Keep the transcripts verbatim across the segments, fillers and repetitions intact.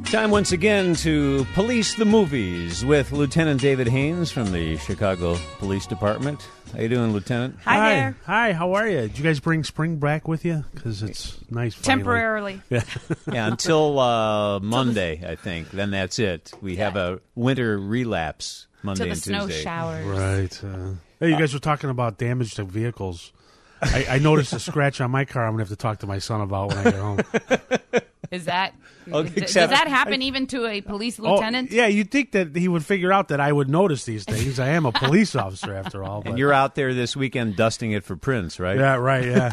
Time once again to police the movies with Lieutenant David Haynes from the Chicago Police Department. How you doing, Lieutenant? Hi, Hi there. Hi, how are you? Did you guys bring spring back with you? Because it's nice. Finally. Temporarily. Yeah. Yeah, until uh, Monday, I think. Then that's it. We have a winter relapse Monday To the and snow Tuesday. showers. Right. Uh, hey, you guys were talking about damage to vehicles. I, I noticed a scratch on my car. I'm gonna have to talk to my son about when I get home. Is that Oh, d- except- does that happen even to a police lieutenant? Oh, yeah, you'd think that he would figure out that I would notice these things. I am a police officer after all. But. And you're out there this weekend dusting it for Prince, right? Yeah, right. Yeah.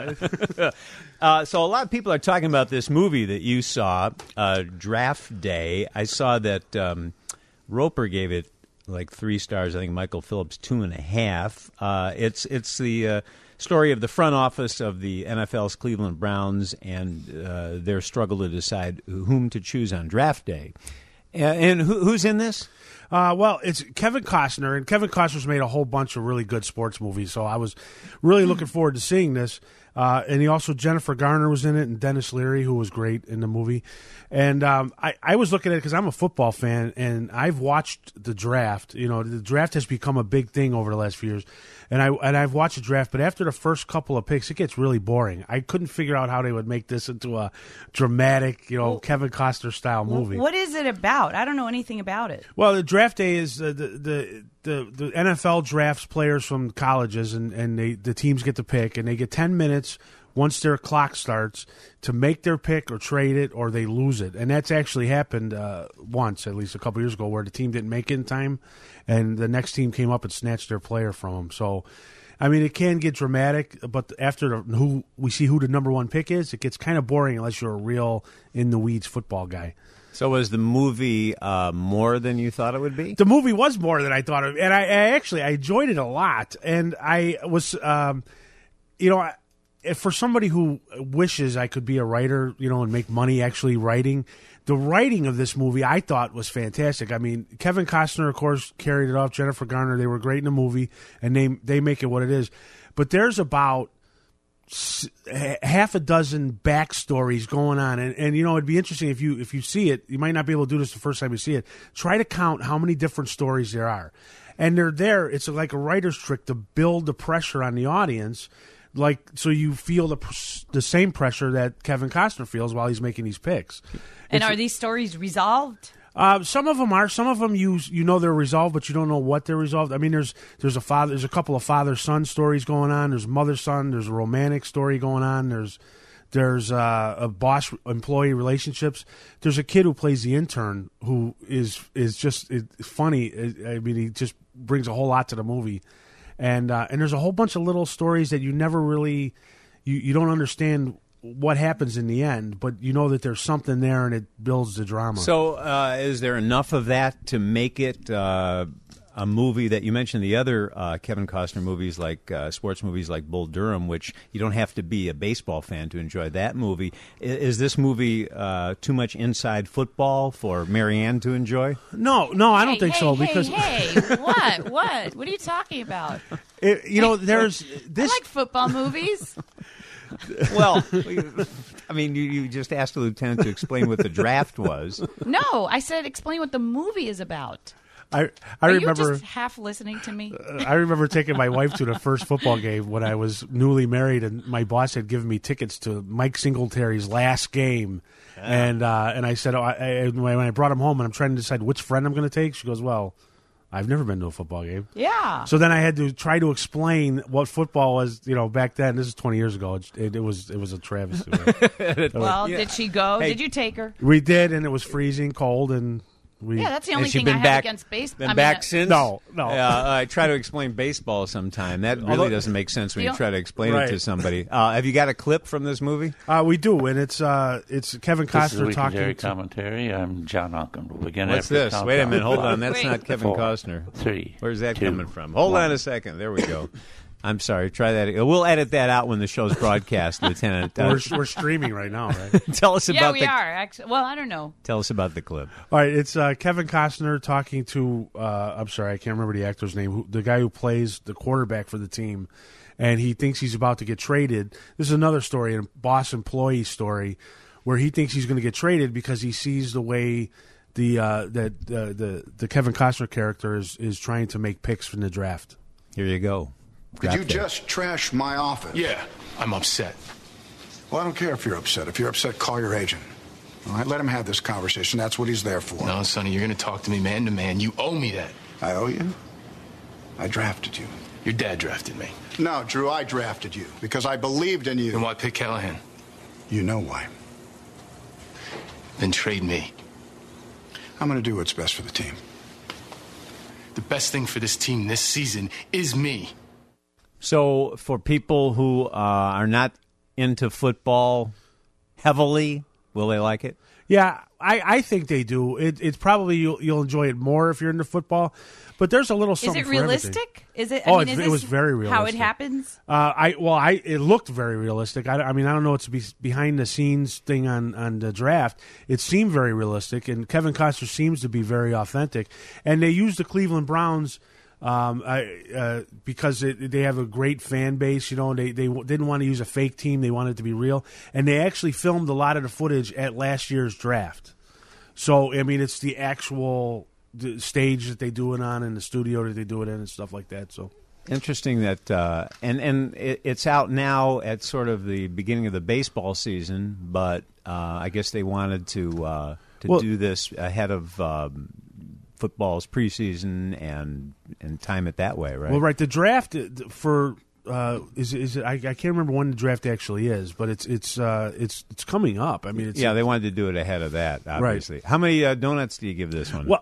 Uh, so a lot of people are talking about this movie that you saw, uh, Draft Day. I saw that um, Roper gave it like three stars. I think Michael Phillips two and a half. Uh, it's it's the uh, story of the front office of the N F L's Cleveland Browns and uh, their struggle to decide whom to choose on Draft Day. Uh, and who, who's in this? Uh, well, it's Kevin Costner, and Kevin Costner's made a whole bunch of really good sports movies, so I was really looking forward to seeing this. Uh, and he also, Jennifer Garner was in it, and Dennis Leary, who was great in the movie. And um, I, I was looking at it because I'm a football fan, and I've watched the draft. You know, the draft has become a big thing over the last few years. And, I, and I've watched the draft, but after the first couple of picks, it gets really boring. I couldn't figure out how they would make this into a dramatic, you know, Well, Kevin Costner-style movie. What is it about? I don't know anything about it. Well, the draft day is uh, the, the the the N F L drafts players from colleges, and, and they the teams get to pick, and they get ten minutes once their clock starts to make their pick or trade it, or they lose it. And that's actually happened uh, once, at least a couple years ago, where the team didn't make it in time, and the next team came up and snatched their player from them. So, I mean, it can get dramatic, but after the, who we see who the number one pick is, it gets kind of boring unless you're a real in the weeds football guy. So was the movie uh, more than you thought it would be? The movie was more than I thought of, and I, I actually I enjoyed it a lot. And I was, um, you know, I, for somebody who wishes I could be a writer, you know, and make money actually writing, the writing of this movie I thought was fantastic. I mean, Kevin Costner, of course, carried it off. Jennifer Garner, they were great in the movie, and they they make it what it is. But there's about half a dozen backstories going on, and, and you know, it'd be interesting if you if you see it. You might not be able to do this the first time you see it. Try to count how many different stories there are, and they're there. It's like a writer's trick to build the pressure on the audience, like so you feel the the same pressure that Kevin Costner feels while he's making these picks. And It's- are these stories resolved? uh, some of them are. Some of them you you know they're resolved, but you don't know what they're resolved. I mean, there's there's a father, there's a couple of father son stories going on. There's mother son. There's a romantic story going on. There's there's uh, a boss employee relationships. There's a kid who plays the intern who is is just is funny. I mean, he just brings a whole lot to the movie, and uh, and there's a whole bunch of little stories that you never really you you don't understand what happens in the end, but you know that there's something there, and it builds the drama. So, uh, is there enough of that to make it uh, a movie that you mentioned the other uh, Kevin Costner movies, like uh, sports movies like Bull Durham, which you don't have to be a baseball fan to enjoy that movie. Is, is this movie uh, too much inside football for Marianne to enjoy? No, no, I don't Hey, think hey, so hey, because hey, what, what, what are you talking about? it, you know there's this. I like football movies. Well, I mean, you, you just asked the lieutenant to explain what the draft was. No, I said explain what the movie is about. I I Are remember you just half listening to me? I remember taking my wife to the first football game when I was newly married, and my boss had given me tickets to Mike Singletary's last game, and uh, and I said oh, I, I, when I brought him home, and I'm trying to decide which friend I'm going to take. She goes, "Well, I've never been to a football game." Yeah. So then I had to try to explain what football was, you know, back then. This is twenty years ago. It, it, it was it was a travesty. well, Yeah. did she go? Hey. Did you take her? We did, and it was freezing cold, and we. Yeah, that's the Has only she thing been I have back, against baseball. been I mean, back uh, since? No, no. Uh, I try to explain baseball sometime. That really Although- doesn't make sense when you The- try to explain Right. it to somebody. Uh, have you got a clip from this movie? Uh, we do, and it's uh, it's Kevin This is Costner legendary talking. To, commentary. I'm John Malcolm. We'll begin What's after the this? countdown. Wait a minute. Hold on. That's Wait. not Kevin Four, Costner. Three. Where's that two, coming from? Hold one. on a second. There we go. I'm sorry. Try that. We'll edit that out when the show's broadcast, Lieutenant. Uh, we're, we're streaming right now, right? tell us yeah, about we the. are. Actually, well, I don't know. Tell us about the clip. All right, it's uh, Kevin Costner talking to, uh, I'm sorry, I can't remember the actor's name, who, the guy who plays the quarterback for the team, and he thinks he's about to get traded. This is another story, a boss employee story, where he thinks he's going to get traded because he sees the way the uh, that uh, the the Kevin Costner character is is trying to make picks from the draft. Here you go. Did Draft you day. just trash my office? Yeah, I'm upset. Well, I don't care if you're upset. If you're upset, call your agent. All right, let him have this conversation. That's what he's there for. No, Sonny, you're going to talk to me man to man. You owe me that. I owe you? I drafted you. Your dad drafted me. No, Drew, I drafted you because I believed in you. Then why pick Callahan? You know why. Then trade me. I'm going to do what's best for the team. The best thing for this team this season is me. So, for people who uh, are not into football heavily, will they like it? Yeah, I, I think they do. It, it's probably you'll, you'll enjoy it more if you're into football, but there's a little Is something it for everything. realistic? Is it? I Oh, mean, it- is it this was very How it realistic. happens? Uh, I well, I it looked very realistic. I, I mean, I don't know what's be, behind the scenes thing on, on the draft. It seemed very realistic, and Kevin Costner seems to be very authentic. And they used the Cleveland Browns um, I, uh, because it, they have a great fan base. You know, they they w- didn't want to use a fake team; they wanted it to be real. And they actually filmed a lot of the footage at last year's draft. So I mean, it's the actual the stage that they do it on, and the studio that they do it in, and stuff like that. So. Interesting that, uh, and and it, it's out now at sort of the beginning of the baseball season, but uh, I guess they wanted to uh, to Well- do this ahead of um, football's preseason and and time it that way, right? Well, right. The draft uh, for uh, is is it, I, I can't remember when the draft actually is, but it's it's uh, it's it's coming up. I mean, it's, yeah, they wanted to do it ahead of that, obviously. How many uh, donuts do you give this one? Well,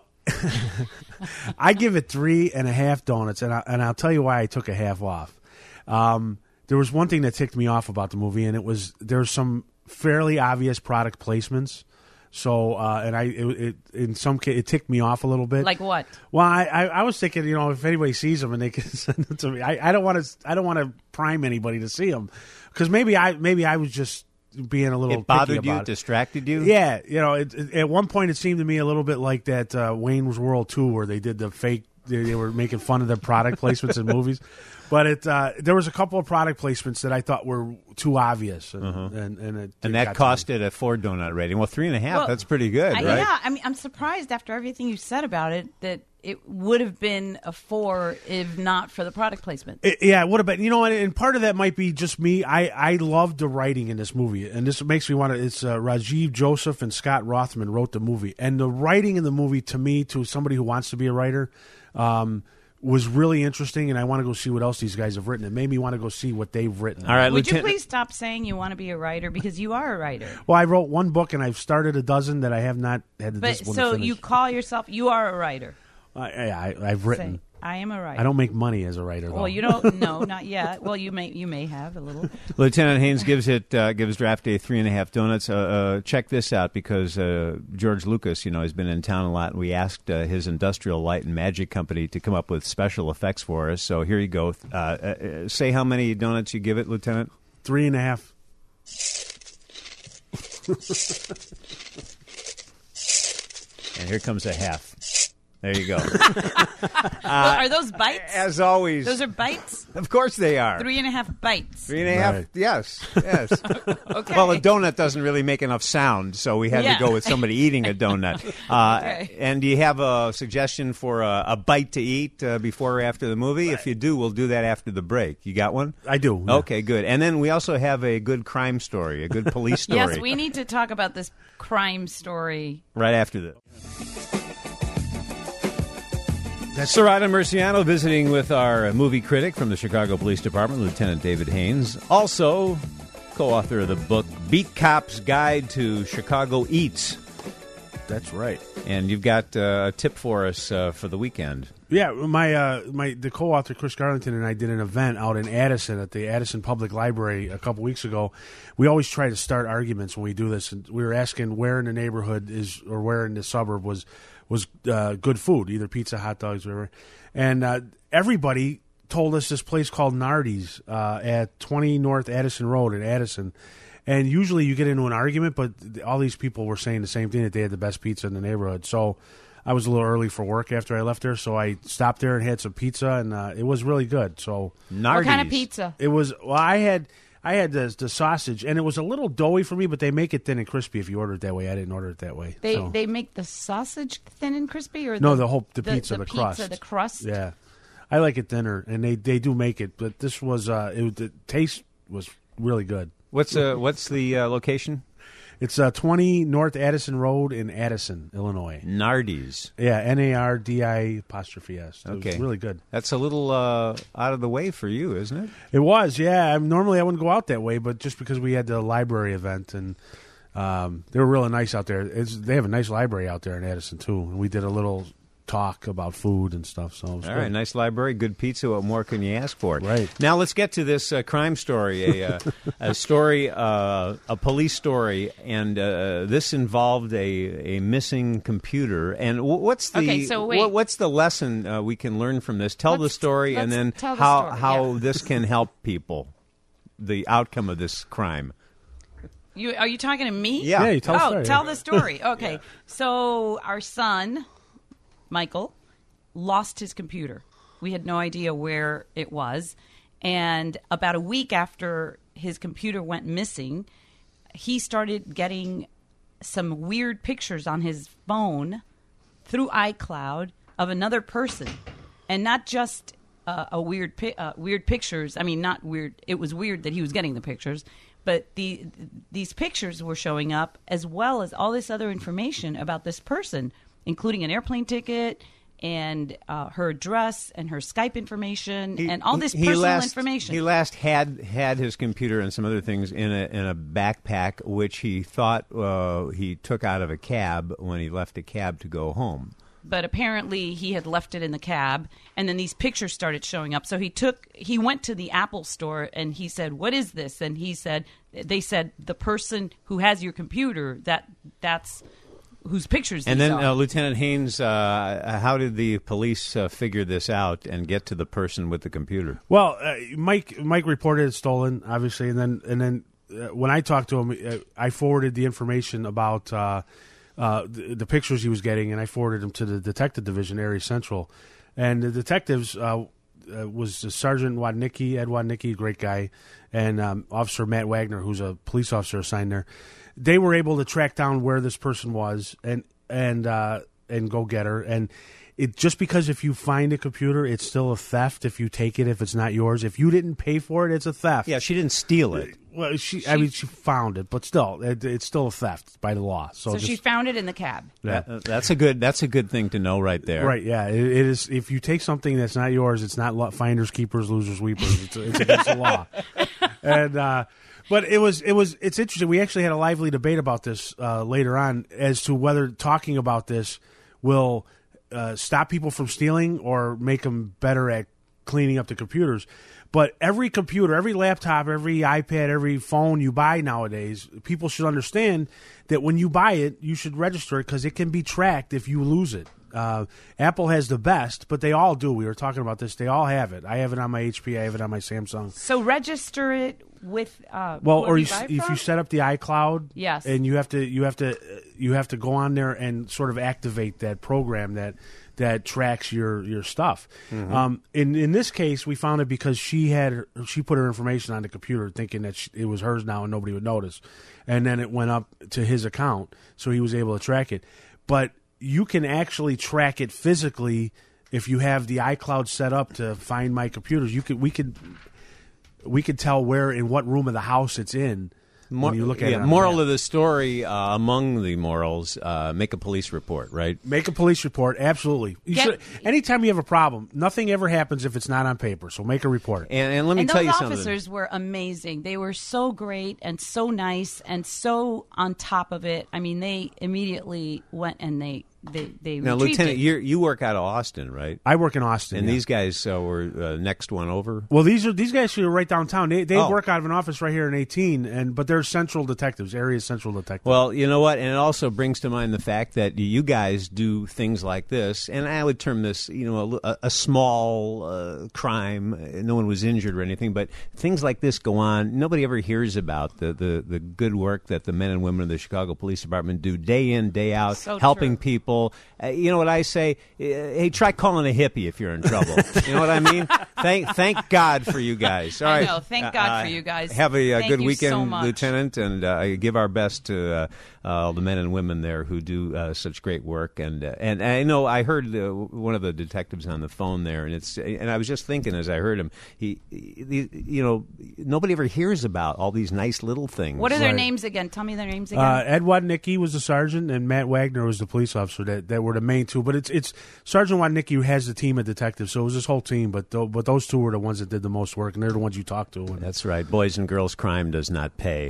I give it three and a half donuts, and I, and I'll tell you why I took a half off. Um, there was one thing that ticked me off about the movie, and it was there's some fairly obvious product placements. So, uh, and I, it, it in some case, it ticked me off a little bit. Like what? Well, I, I, I was thinking, you know, if anybody sees them and they can send them to me, I, I don't want to, I don't want to prime anybody to see them because maybe I, maybe I was just being a little it bothered picky you, about it. distracted you? Yeah, you know, it, it, at one point it seemed to me a little bit like that uh, Wayne's World two where they did the fake. They, they were making fun of their product placements in movies, but it uh, there was a couple of product placements that I thought were too obvious, and Uh-huh. and, and, it, And it that got to cost me. it a four donut rating. Well, three and a half, Well, that's pretty good, I- right? Yeah, I mean, I'm surprised after everything you said about it that it would have been a four if not for the product placement. It- yeah, it would have been. You know, and, and part of that might be just me. I I loved the writing in this movie, and this makes me want to. It's uh, Rajiv Joseph and Scott Rothman wrote the movie, and the writing in the movie to me, to somebody who wants to be a writer. Um, was really interesting, and I want to go see what else these guys have written. It made me want to go see what they've written. All right, Would you Lieutenant. please stop saying you want to be a writer because you are a writer? Well, I wrote one book, and I've started a dozen that I have not had the But discipline to so finish. you call yourself you are a writer. I, I, I've written. Say, I am a writer. I don't make money as a writer, though. Well, you don't. No, not yet. Well, you may. You may have a little. Lieutenant Haynes gives it uh, gives Draft Day three and a half donuts. Uh, uh, check this out because uh, George Lucas, you know, has been in town a lot, and we asked uh, his Industrial Light and Magic Company to come up with special effects for us. So here you go. Uh, uh, say how many donuts you give it, Lieutenant. Three and a half. And here comes a half. There you go. Well, are those bites? As always, Those are bites. of course they are. Three and a half bites. Three and a half. Right. Yes, yes. Okay. Well, a donut doesn't really make enough sound, so we had Yeah. to go with somebody eating a donut. Uh, Okay. And do you have a suggestion for a, a bite to eat uh, before or after the movie? If you do, we'll do that after the break. You got one? I do. yeah. Okay, good. And then we also have a good crime story, a good police story. Yes, we need to talk about this crime story. Right after this. Serrata Murciano visiting with our movie critic from the Chicago Police Department, Lieutenant David Haynes. Also, co-author of the book Beat Cop's Guide to Chicago Eats. That's right. And you've got uh, a tip for us uh, for the weekend. Yeah, my uh, my the co-author Chris Garlington and I did an event out in Addison at the Addison Public Library a couple weeks ago. We always try to start arguments when we do this, and we were asking where in the neighborhood is or where in the suburb was was uh, good food, either pizza, hot dogs, whatever. And uh, everybody told us this place called Nardi's uh, at twenty North Addison Road in Addison. And usually you get into an argument, but all these people were saying the same thing, that they had the best pizza in the neighborhood. So I was a little early for work after I left there, so I stopped there and had some pizza, and uh, it was really good. So Nardi's. What kind of pizza? it was. Well, I had I had the, the sausage, and it was a little doughy for me, but they make it thin and crispy if you order it that way. I didn't order it that way. They so. they make the sausage thin and crispy, or no, the, the whole the, the pizza, the, the crust, pizza, the crust. Yeah, I like it thinner, and they, they do make it, but this was uh, it, the taste was really good. What's uh, what's the uh, location? It's uh, twenty North Addison Road in Addison, Illinois. Nardi's. Yeah, N A R D I apostrophe S. It Okay, was really good. That's a little uh, out of the way for you, isn't it? It was, yeah. I, normally I wouldn't go out that way, but just because we had the library event, and um, they were really nice out there. It's, they have a nice library out there in Addison too, and we did a little talk about food and stuff. So it was All good. right, nice library, good pizza. What more can you ask for? Right. Now let's get to this uh, crime story, a, uh, a story, uh, a police story, and uh, this involved a, a missing computer. And w- what's the Okay, so wait. What, what's the lesson uh, we can learn from this? Tell the Let's- story, and let's then tell the how story, how yeah. this can help people, the outcome of this crime. You are you talking to me? Yeah. Yeah, you tell the oh, story. tell the story. Okay. So our son, Michael, lost his computer. We had no idea where it was. And about a week after his computer went missing, he started getting some weird pictures on his phone through iCloud of another person. And not just uh, a weird pi- uh, weird pictures. I mean, not weird. It was weird that he was getting the pictures. But the these pictures were showing up, as well as all this other information about this person, including an airplane ticket and uh, her address and her Skype information He- and all this he personal last, information. He last had had his computer and some other things in a in a backpack, which he thought uh, he took out of a cab when he left a cab to go home. But apparently he had left it in the cab, and then these pictures started showing up. So he took, he went to the Apple store, and he said, "What is this?" And he said, "They said the person who has your computer, that that's whose pictures." And these then are." uh, Lieutenant Haynes, uh, how did the police uh, figure this out and get to the person with the computer? Well, uh, Mike Mike reported it stolen, obviously, and then and then uh, when I talked to him, uh, I forwarded the information about uh, uh, the, the pictures he was getting, and I forwarded them to the detective division, Area Central, and the detectives uh, uh, was Sergeant Wadnicki, Ed Wadnicki, great guy, and um, Officer Matt Wagner, who's a police officer assigned there. They were able to track down where this person was and and uh, and go get her. And it just because if you find a computer, it's still a theft if you take it, if it's not yours. If you didn't pay for it, it's a theft. Yeah, she didn't steal it. Well, she, I mean, she found it, but still, it, it's still a theft by the law. So, so just, she found it in the cab. yeah. That- that's a good. That's a good thing to know right there. Right, yeah. It, it is. If you take something that's not yours, it's not lo- finders, keepers, losers, weepers. It's, it's against the law. And uh, but it was it was it's interesting. We actually had a lively debate about this uh, later on as to whether talking about this will uh, stop people from stealing or make them better at cleaning up the computers. But every computer, every laptop, every iPad, every phone you buy nowadays, people should understand that when you buy it, you should register it because it can be tracked if you lose it. Uh, Apple has the best, but they all do. We were talking about this. They all have it. I have it on my H P. I have it on my Samsung. So register it with uh, Well, whoever or you, buy it if from? you set up the iCloud, Yes. and you have to, you have to, you have to go on there and sort of activate that program that that tracks your your stuff. Mm-hmm. Um, in in this case, we found it because she had her, she put her information on the computer, thinking that she, it was hers now and nobody would notice, and then it went up to his account, so he was able to track it. But you can actually track it physically if you have the iCloud set up to find my computers. You could we could we could tell where in what room of the house it's in. Mor- when you look at yeah, it on the moral map. of the story, uh, among the morals, uh, make a police report, right? Make a police report. Absolutely. You Get- should, anytime you have a problem, nothing ever happens if it's not on paper. So make a report. And, and let me And tell those you something. officers were amazing. They were so great and so nice and so on top of it. I mean, they immediately went and they they they Now, retrieved Lieutenant, it. you you work out of Austin, right? I work in Austin, And yeah. these guys uh, were uh, next one over. well, these are these guys who are right downtown. They they Oh. work out of an office right here in eighteen, and but they're central detectives, area central detectives. Well, you know what? And it also brings to mind the fact that you guys do things like this, and I would term this, you know, a, a small uh, crime. No one was injured or anything, but things like this go on. Nobody ever hears about the, the, the good work that the men and women of the Chicago Police Department do day in, day out, So helping true. people. Uh, you know what I say? Uh, hey, try calling a hippie if you're in trouble. You know what I mean? thank thank God for you guys. All I right. know. Thank God for you guys. Have a uh, Thank good you weekend, so much. Lieutenant, and uh, give our best to uh, uh, all the men and women there who do uh, such great work. And uh, and I know I heard uh, one of the detectives on the phone there, and it's and I was just thinking as I heard him, he, he you know, nobody ever hears about all these nice little things. What are their Right. names again? Tell me their names again. Uh, Ed Wadnicki was the sergeant, and Matt Wagner was the police officer. That, that were the main two. But it's it's Sergeant Wadnicki who has the team of detectives, so it was this whole team. But th- but those two were the ones that did the most work, and they're the ones you talk to. And That's right. Boys and girls crime does not pay.